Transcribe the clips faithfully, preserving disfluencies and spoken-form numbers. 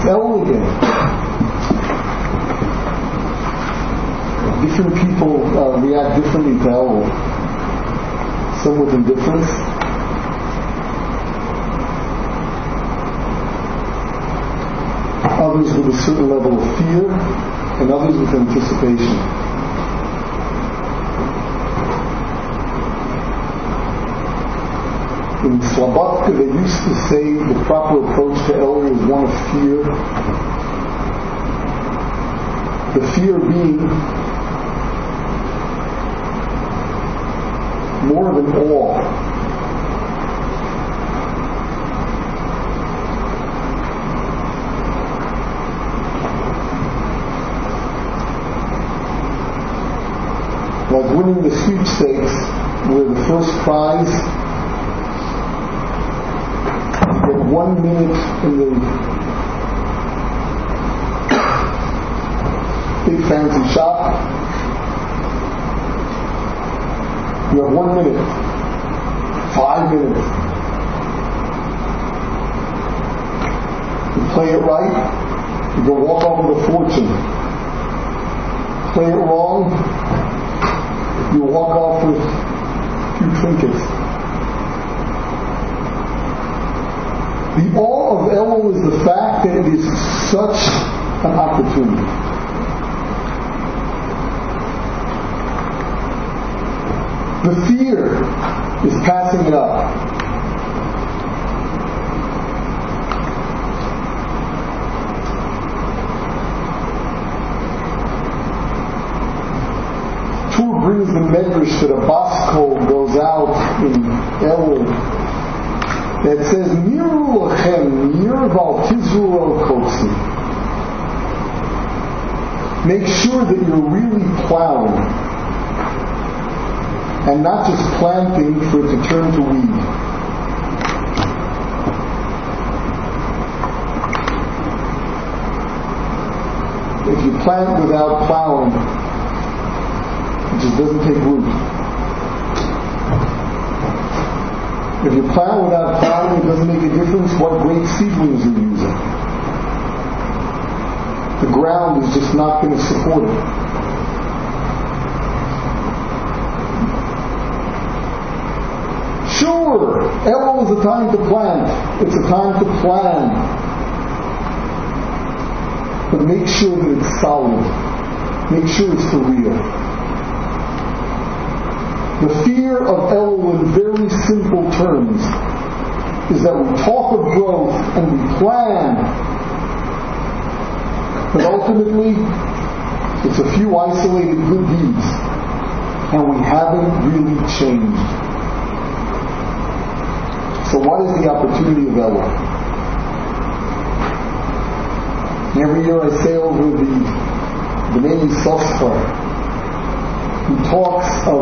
Elul again. Different people uh, react differently to Elul. Some with indifference. Others with a certain level of fear, and others with anticipation. In Slobodka, they used to say the proper approach to Elul is one of fear. The fear being more of an awe. Like winning the sweepstakes, where the first prize, you get one minute in the big fancy shop. You have one minute, five minutes. You play it right, you go walk off with a fortune. Play it wrong, you walk off with a few trinkets. The awe of Elul is the fact that it is such an opportunity. The fear is passing it up. Tur brings the medrash that a bas kol goes out in Elul that says, Miru lachem, mir val tizru el kotzi. Make sure that you're really plowing, and not just planting for it to turn to weed. If you plant without plowing, it just doesn't take root. If you plant without plowing, it doesn't make a difference what great seedlings you're using. The ground is just not going to support it. Sure, Elul is a time to plant. It's a time to plan. But make sure that it's solid. Make sure it's for real. The fear of Elul in very simple terms is that we talk of growth and we plan, but ultimately it's a few isolated good deeds and we haven't really changed. So what is the opportunity of Elul? Every year I say over the the Bnei Yissaschar, he talks of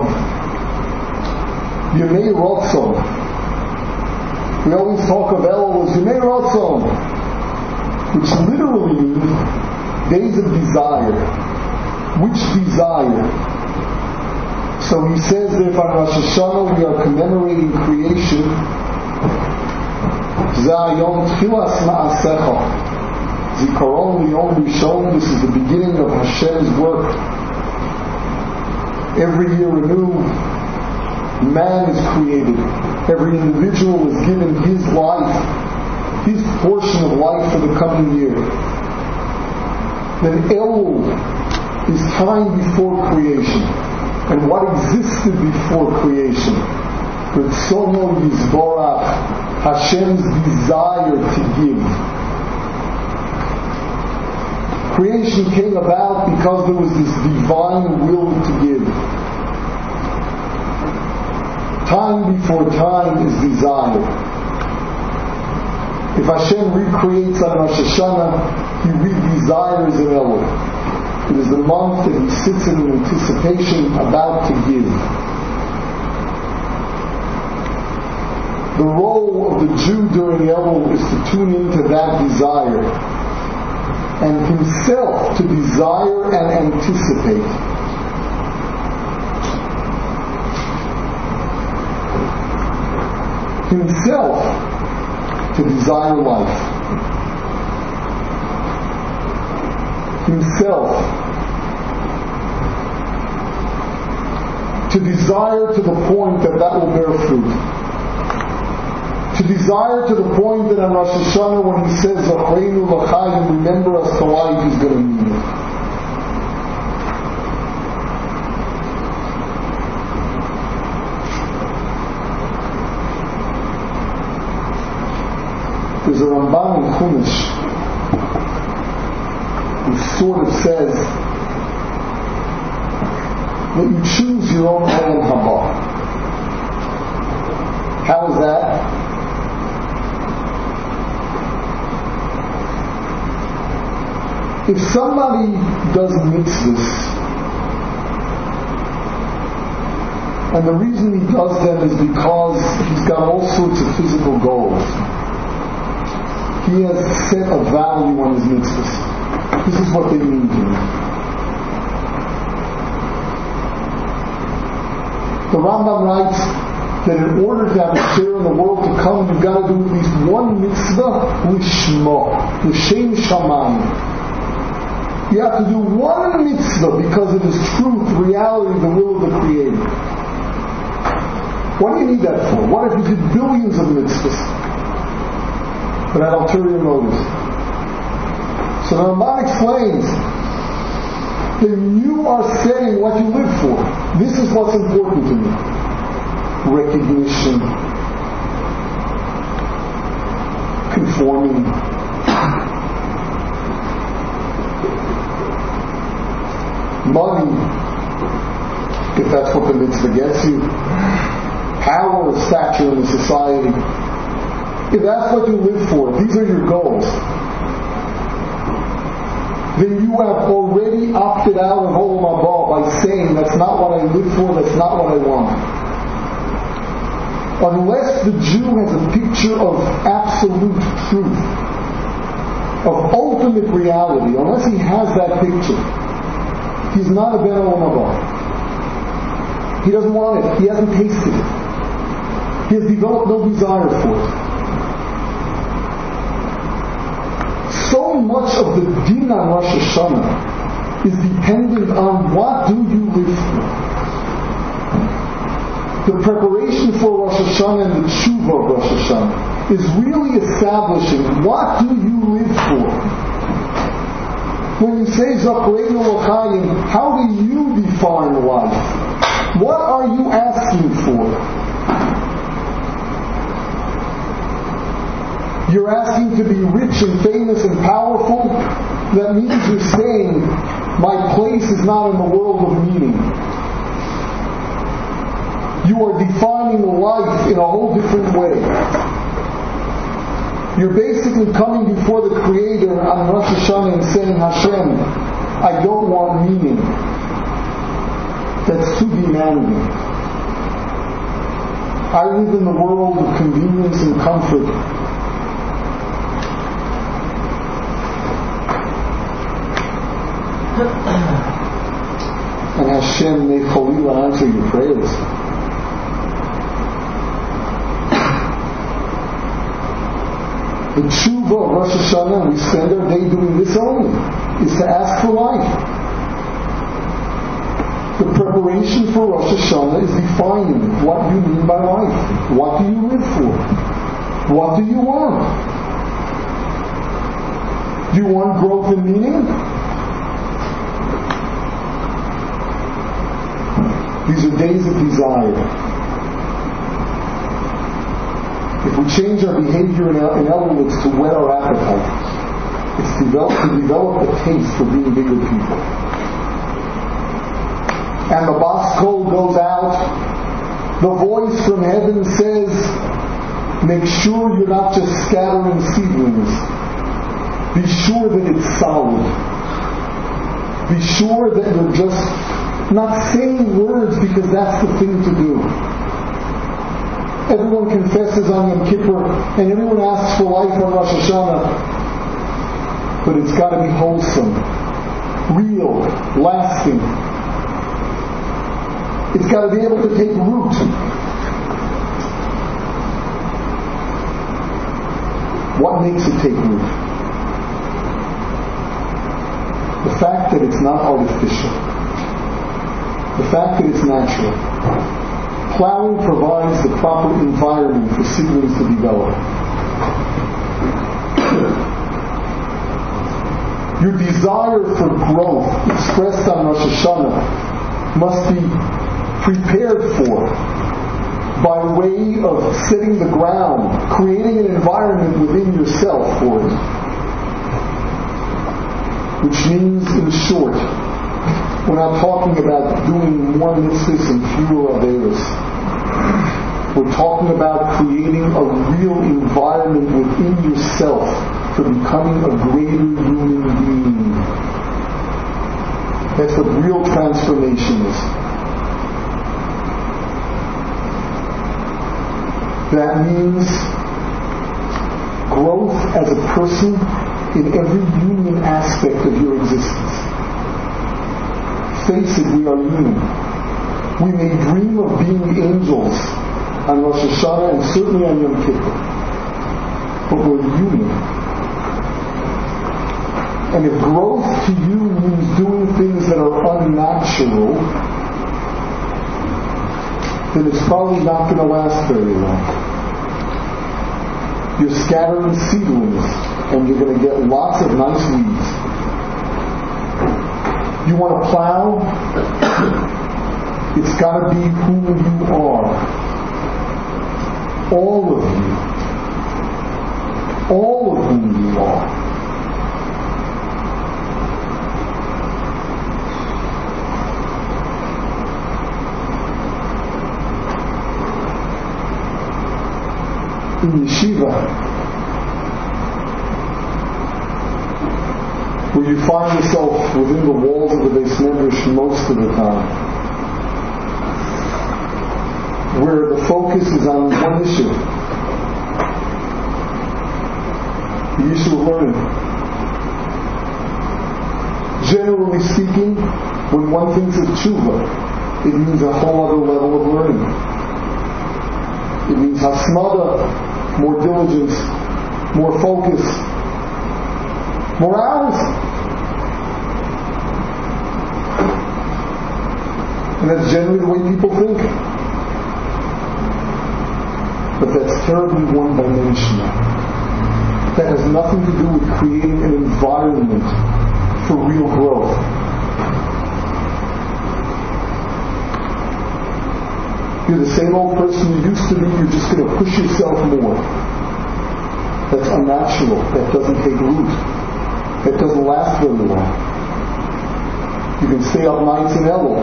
Yemei Rotzon. We always talk of Elul as Yemei Rotzon, which literally means days of desire. Which desire? So he says that if on Rosh Hashanah we are commemorating creation, Zayom Tchilas Ma'asecha, Zikaron Yom Rishon, this is the beginning of Hashem's work. Every year anew, man is created. Every individual is given his life, his portion of life for the coming year. Then Elul is time before creation. And what existed before creation? Ritzono Yizborach, Hashem's desire to give. Creation came about because there was this divine will to give. Time before time is desire. If Hashem recreates on Rosh Hashanah, He re-desires in Elul. It is the month that He sits in anticipation about to give. The role of the Jew during Elul is to tune into that desire and himself to desire and anticipate. Himself to desire life. himself to desire to the point that that will bear fruit. To desire to the point that on Rosh Hashanah when he says Zachreinu l'chaim, remember us to life, he's going to mean it. There's a Ramban in Chumash who sort of says that you choose your own Olam Haba. How is that? If somebody does mitzvahs, and the reason he does them is because he's got all sorts of physical goals, he has set a value on his mitzvahs. This is what they mean to him. The Rambam writes that in order to have a share in the world to come, you've got to do at least one mitzvah lishma, l'shem shamayim. You have to do one mitzvah because it is truth, reality, the will of the Creator. What do you need that for? What if you did billions of mitzvahs but had ulterior motives? So the Ramban explains that you are setting what you live for. This is what's important to me. Recognition, conforming, money, if that's what the mitzvah gets you, power, stature in the society. If that's what you live for, these are your goals, then you have already opted out of Olam Haba by saying that's not what I live for, that's not what I want. Unless the Jew has a picture of absolute truth, of ultimate reality, unless he has that picture, he's not a Ben Olam Haba. He doesn't want it. He hasn't tasted it. He has developed no desire for it. So much of the din on Rosh Hashanah is dependent on what do you live for. The preparation for Rosh Hashanah and the tshuva of Rosh Hashanah is really establishing what do you live for. When you say Zachreinu l'chaim, how do you define life? What are you asking for? You're asking to be rich and famous and powerful? That means you're saying, my place is not in the world of meaning. You are defining life in a whole different way. You're basically coming before the Creator on Rosh Hashanah and saying, Hashem, I don't want meaning. That's too demanding. I live in the world of convenience and comfort. And Hashem may Chalila answer your prayers. The tshuva of Rosh Hashanah, we spend our day doing this only, is to ask for life. The preparation for Rosh Hashanah is defining what you mean by life. What do you live for? What do you want? Do you want growth and meaning? These are days of desire. If we change our behavior, in, in other words, to whet our appetite, it's develop, to develop a taste for being bigger people. And the bas kol goes out, the voice from heaven says, make sure you're not just scattering seedlings. Be sure that it's solid. Be sure that you're just not saying words because that's the thing to do. Everyone confesses on Yom Kippur and everyone asks for life on Rosh Hashanah, but it's got to be wholesome, real, lasting. It's got to be able to take root. What makes it take root? The it's not artificial. The fact that it's natural. Plowing provides the proper environment for seedlings to develop. Your desire for growth expressed on Rosh Hashanah must be prepared for by way of setting the ground, creating an environment within yourself for it. Which means, in short, we're not talking about doing more mitzvahs and fewer averos. We're talking about creating a real environment within yourself for becoming a greater human being. That's what real transformation is. That means growth as a person in every human aspect of your existence. Face it, we are human. We may dream of being angels on Rosh Hashanah and certainly on Yom Kippur, but we're human. And if growth to you means doing things that are unnatural, then it's probably not going to last very long. You're scattering seedlings, and you're going to get lots of nice weeds. You want to plow? It's got to be who you are. All of you. All of who you are. In yeshiva, where you find yourself within the walls of the Beis Medrash most of the time, where the focus is on one issue, the issue of learning. Generally speaking, when one thinks of tshuva, it means a whole other level of learning. It means hasmada, more diligence, more focus, more hours. And that's generally the way people think. But that's terribly one-dimensional. That has nothing to do with creating an environment for real growth. You're the same old person you used to be, you're just going to push yourself more. That's unnatural. That doesn't take root. That doesn't last very long. You can stay up nights in Elul.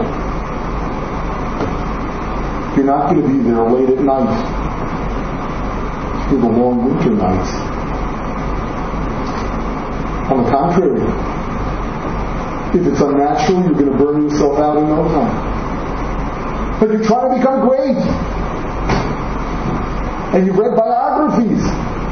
You're not going to be there late at night through the long winter nights. On the contrary, if it's unnatural, you're going to burn yourself out in no time. But you're trying to become great. And you've read biographies.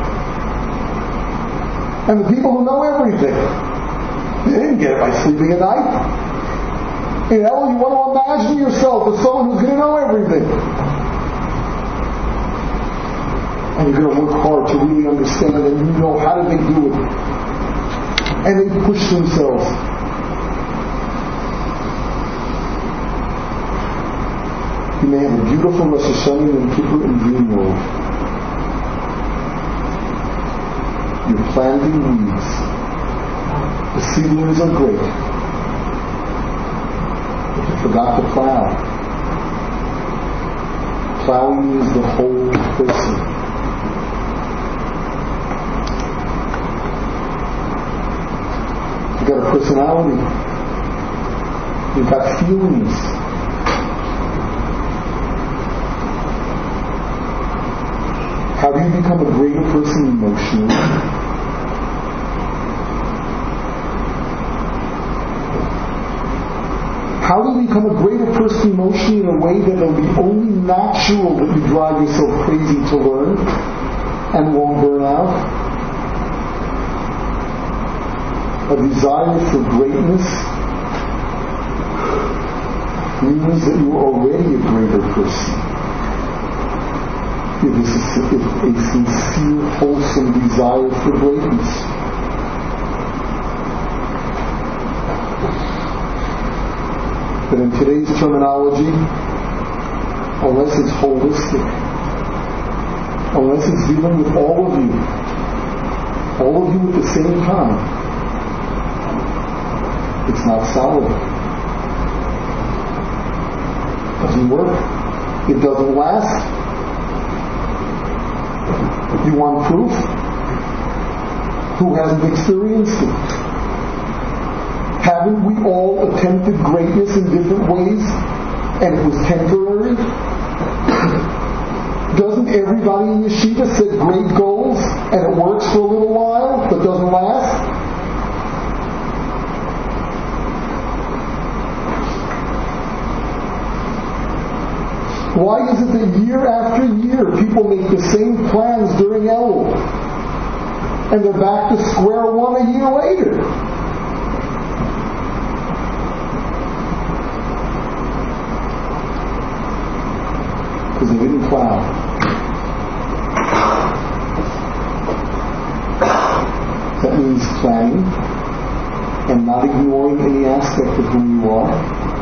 And the people who know everything, they didn't get it by sleeping at night. In hell, you want to imagine yourself as someone who's going to know everything. And you're going to work hard to really understand it, and you know how did they do it. And they push themselves. You may have a beautiful Rosh Hashanah and Kippur and dream world. You're planting weeds. The seedlings are great. But you forgot to plow. Plowing is the whole person. You've got a personality. You've got feelings. How do you become a greater person emotionally? How do you become a greater person emotionally in a way that it'll be only natural that you drive yourself crazy to learn and won't burn out? A desire for greatness means that you're already a greater person. It is a, a sincere, wholesome desire for greatness. But in today's terminology, unless it's holistic, unless it's dealing with all of you, all of you at the same time, it's not solid. It doesn't work. It doesn't last. You want proof? Who hasn't experienced it? Haven't we all attempted greatness in different ways and it was temporary? Doesn't everybody in yeshiva set great goals and it works for a little while but doesn't last? Why is it that year after year people make the same plans during Elul and they're back to square one a year later? Because they didn't plow. That means planning and not ignoring any aspect of who you are,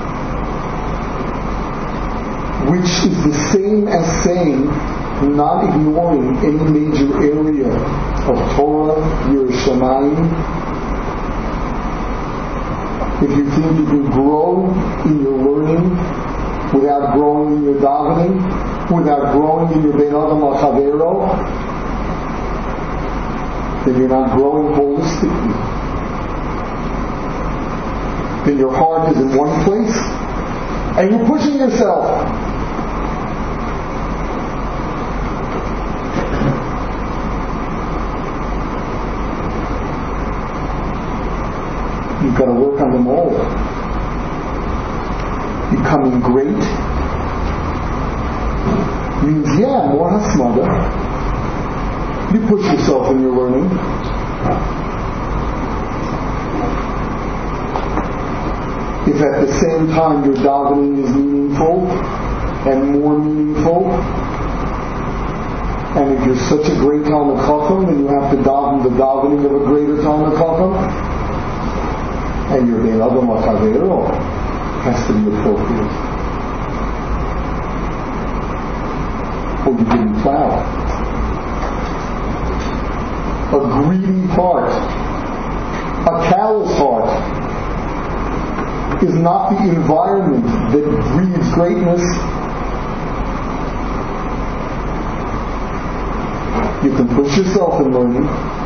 which is the same as saying not ignoring any major area of Torah, Yerushalayim. If you think you can grow in your learning without growing in your davening, without growing in your Ben Adam L'Chavero, then you're not growing holistically. Then your heart is in one place and you're pushing yourself. You've got to work on them all. Becoming great means, yeah, more hasmada. You push yourself in your learning. If at the same time your davening is meaningful and more meaningful, and if you're such a great Talmid Chacham, then you have to daven the davening of a greater Talmid Chacham, and your Ben Adam L'Chavero has to be appropriate. Or you didn't plow. A greedy heart, a callous heart, is not the environment that breeds greatness. You can push yourself in learning.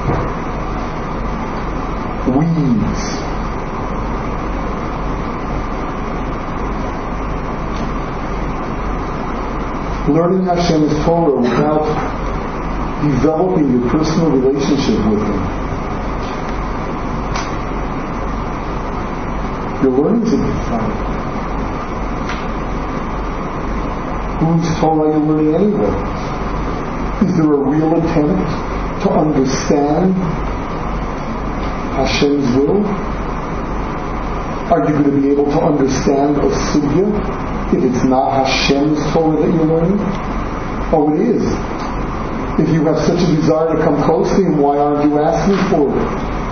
Weeds. Learning Hashem's Torah without developing your personal relationship with Him. Your learning is a big fight. Whose Torah are you learning anyway? Is there a real attempt to understand Hashem's will? Are you going to be able to understand a sugya if it's not Hashem's Torah that you're learning? Oh, it is. If you have such a desire to come close to Him, why aren't you asking for it?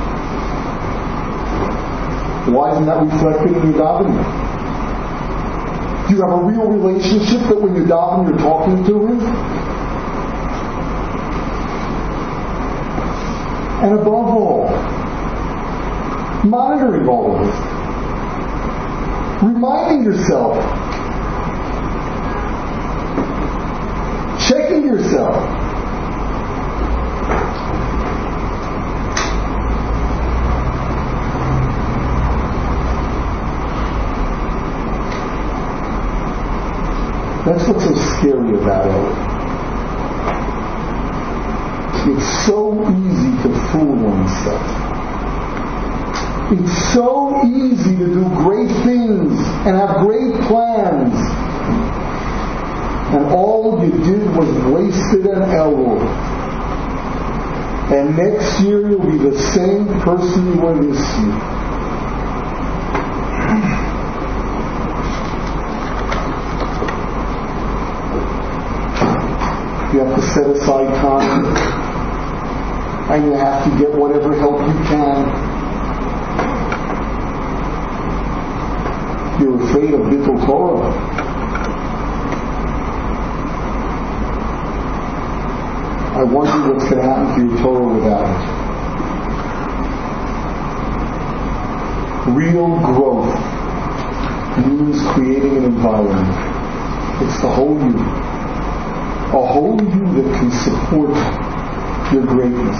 Why isn't that reflected in your davening? Do you have a real relationship that when you daven, you're talking to Him? And above all, monitoring all of this. Reminding yourself. Checking yourself. That's what's so scary about it. It's so easy to fool oneself. It's so easy to do great things and have great plans. And all you did was wasted an Elul. And next year you'll be the same person you were this year. You have to set aside time, and you have to get whatever help you can. You're afraid of Bittul Torah. I wonder what's going to happen to your Torah without it. Real growth means creating an environment. It's the whole you. A whole you that can support your greatness.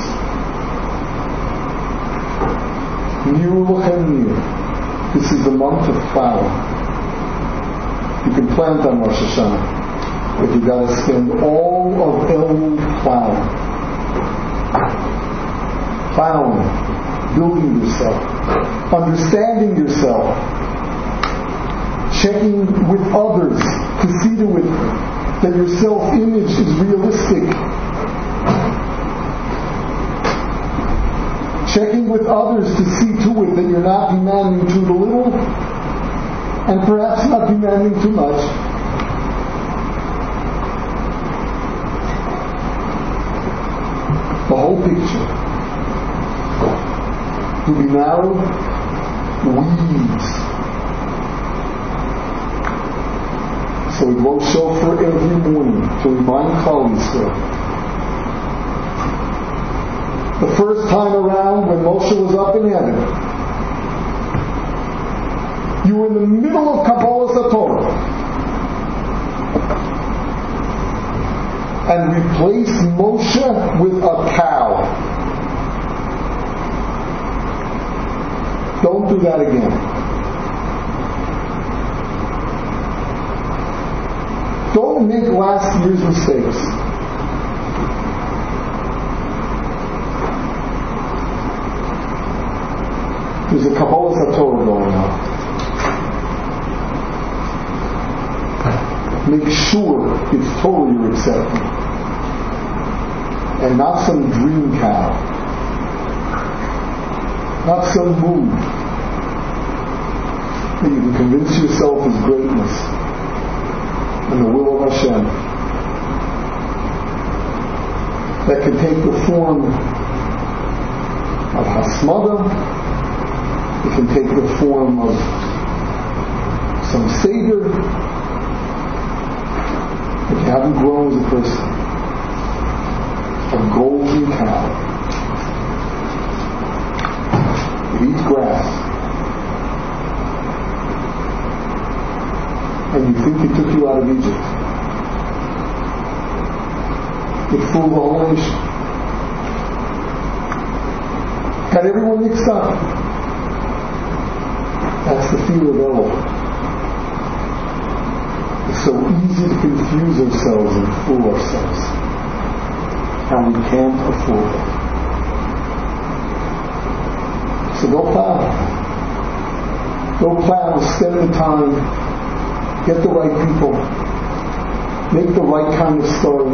Niru Lachem Nir. This is the month of plowing. You can plant on Rosh Hashanah, but you've got to spend all of Elul plowing. Plowing, building yourself, understanding yourself, checking with others to see to it that your self-image is realistic. Checking with others to see to it that you're not demanding too little and perhaps not demanding too much. The whole picture. To be narrow, weeds. So we blow shofar every morning to remind Klal Yisrael. The first time around when Moshe was up in heaven, you were in the middle of Kabbalas HaTorah, and replaced Moshe with a cow. Don't do that again. Don't make last year's mistakes. There's a Kabbalas HaTorah going on. Make sure it's Torah you're accepting, and not some dream cow, not some mood that you can convince yourself is greatness and the will of Hashem, that can take the form of hasmada. It can take the form of some Seder. If you haven't grown as a person, a golden cow. It eats grass. And you think it took you out of Egypt. It fooled the whole nation. Got everyone mixed up. That's the fear of Elul. It's so easy to confuse ourselves and fool ourselves. And we can't afford it. So go plow. Go plow, spend the time, get the right people, make the right kind of story.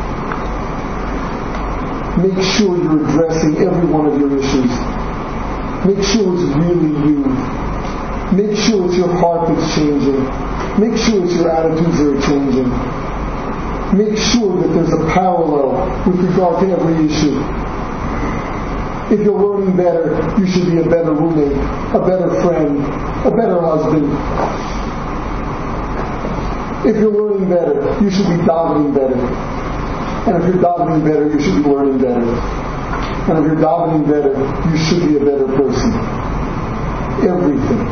Make sure you're addressing every one of your issues. Make sure it's really you. Make sure it's your heart that's changing. Make sure it's your attitudes that are changing. Make sure that there's a parallel with regard to every issue. If you're learning better, you should be a better roommate, a better friend, a better husband. If you're learning better, you should be davening better. And if you're davening better, you should be learning better. And if you're davening better, you should be a better person. Everything.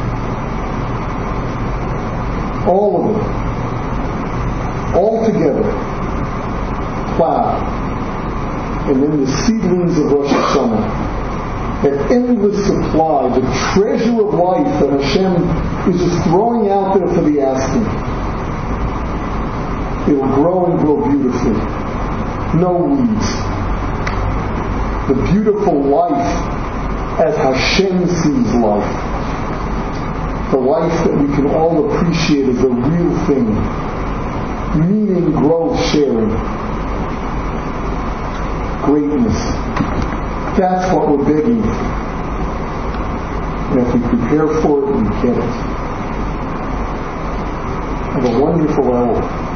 All of it. All together. Plow. And then the seedlings of Rosh Hashanah. That endless supply, the treasure of life that Hashem is just throwing out there for the asking. It will grow and grow beautifully. No weeds. The beautiful life as Hashem sees life. The life that we can all appreciate as a real thing. Meaning, growth, sharing. Greatness. That's what we're begging for. And if we prepare for it, we get it. Have a wonderful hour.